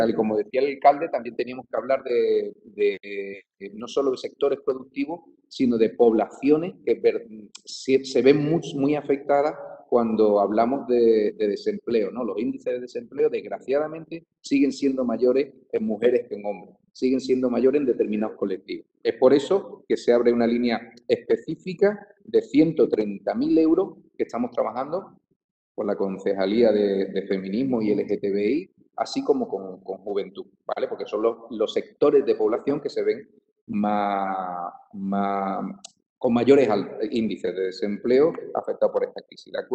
tal y como decía el alcalde, también teníamos que hablar de no solo de sectores productivos, sino de poblaciones que se ven muy afectadas cuando hablamos de desempleo, ¿no? Los índices de desempleo, desgraciadamente, siguen siendo mayores en mujeres que en hombres, siguen siendo mayores en determinados colectivos. Es por eso que se abre una línea específica de 130.000 euros que estamos trabajando con la Concejalía de Feminismo y LGTBI, así como con Juventud, ¿vale? Porque son los sectores de población que se ven con mayores índices de desempleo afectados por esta crisis.